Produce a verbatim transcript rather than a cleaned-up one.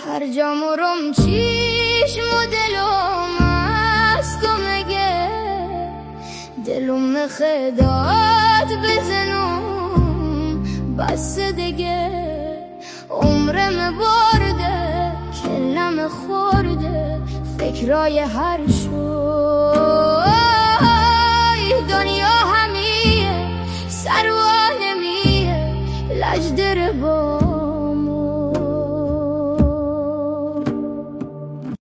هر جا مرم چشم و دلم است و مگه دلم نخداد بزنم بس دیگه عمرم برده کلم خورده فکرای هر شوی دنیا همیه سروانمیه لجدر با